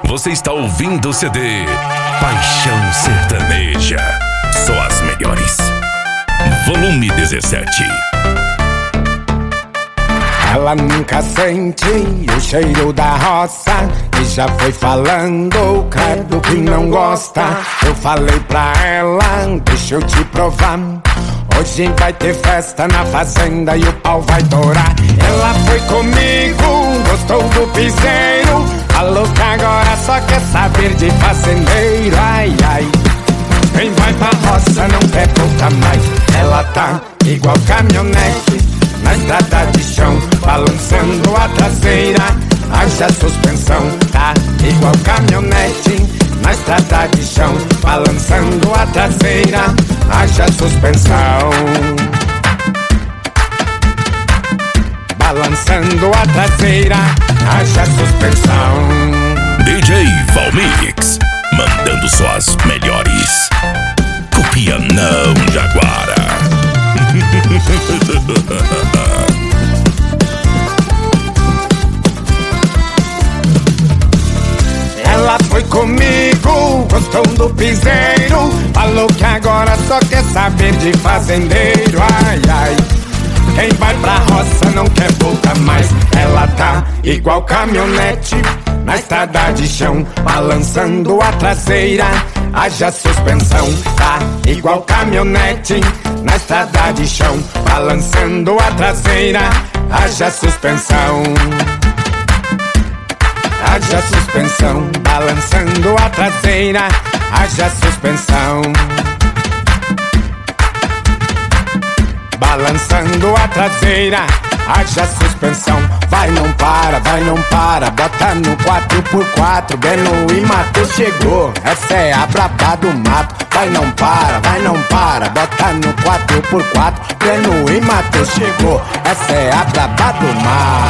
Você está ouvindo o CD Paixão Sertaneja. Só as melhores. Volume 17. Ela nunca sente o cheiro da roça e já foi falando, credo que não gosta. Eu falei pra ela, deixa eu te provar. Hoje vai ter festa na fazenda e o pau vai dourar. Ela foi comigo, gostou do piseiro, falou que agora só quer saber de fazendeiro. Ai, ai, quem vai pra roça não quer voltar mais. Ela tá igual caminhonete na estrada de chão, balançando a traseira, haja suspensão. Tá igual caminhonete na estrada de chão, balançando a traseira, haja suspensão. Balançando a traseira, haja suspensão. DJ Valmix, mandando só as melhores. Copia não, Jaguara. Ela foi comigo, gostou do piseiro, falou que agora só quer saber de fazendeiro. Ai, ai, quem vai pra roça não quer voltar mais. Ela tá igual caminhonete na estrada de chão, balançando a traseira, haja suspensão. Tá igual caminhonete na estrada de chão, balançando a traseira, haja suspensão. Haja suspensão, balançando a traseira, haja suspensão. Balançando a traseira, haja suspensão. Vai não para, bota no 4x4. Beno e Matheus chegou, essa é a braba do mato. Vai não para, bota no 4x4. Beno e Matheus chegou, essa é a braba do mato.